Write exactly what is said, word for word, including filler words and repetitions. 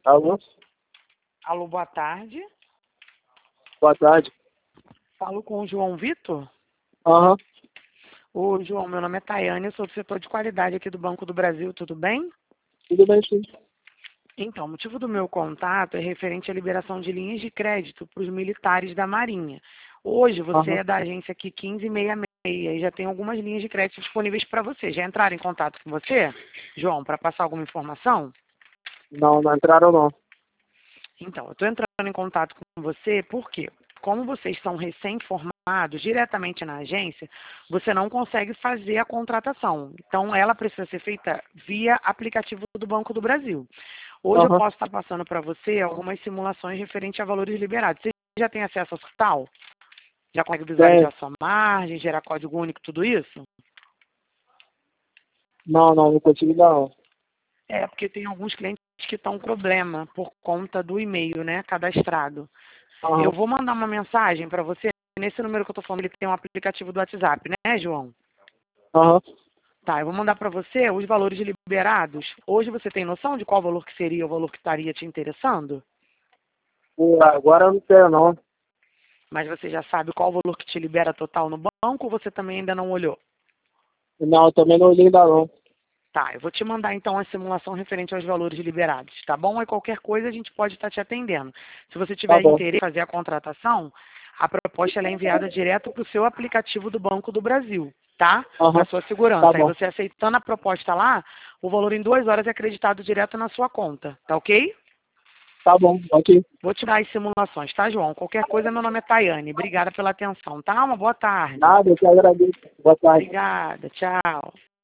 Alô? Alô, boa tarde. Boa tarde. Falo com o João Vitor. Aham. Ô, João, meu nome é Tayane, eu sou do setor de qualidade aqui do Banco do Brasil, tudo bem? Tudo bem, sim. Então, o motivo do meu contato é referente à liberação de linhas de crédito para os militares da Marinha. Hoje você Aham. é da agência aqui quinze sessenta e seis e já tem algumas linhas de crédito disponíveis para você. Já entraram em contato com você, João, para passar alguma informação? Não, não entraram não. Então, eu estou entrando em contato com você porque, como vocês são recém-formados diretamente na agência, você não consegue fazer a contratação. Então, ela precisa ser feita via aplicativo do Banco do Brasil. Hoje eu Aham. posso estar passando para você algumas simulações referentes a valores liberados. Você já tem acesso ao portal? Já consegue Tem. visualizar sua margem, gerar código único, tudo isso? Não, não, não consigo dar não. É, porque tem alguns clientes que estão com problema por conta do e-mail, né, cadastrado. Eu Aham. vou mandar uma mensagem para você. Nesse número que eu estou falando, ele tem um aplicativo do WhatsApp, né, João? Aham. Tá, eu vou mandar para você os valores liberados. Hoje você tem noção de qual valor que seria o valor que estaria te interessando? E agora eu não tenho não. Mas você já sabe qual o valor que te libera total no banco ou você também ainda não olhou? Não, eu também não olhei ainda não. Tá, eu vou te mandar então a simulação referente aos valores liberados, tá bom? Aí qualquer coisa a gente pode estar te atendendo. Se você Tá tiver bom. interesse em fazer a contratação, a proposta ela é enviada direto para o seu aplicativo do Banco do Brasil, tá? Para Aham. sua Tá segurança. Aí bom. você aceitando a proposta lá, o valor em duas horas é acreditado direto na sua conta, tá ok? Tá bom. Ok. Vou te dar as simulações, tá, João? Qualquer coisa, meu nome é Tayane. Obrigada pela atenção, tá? Uma boa tarde. Nada, eu te agradeço. Boa tarde. Obrigada, tchau.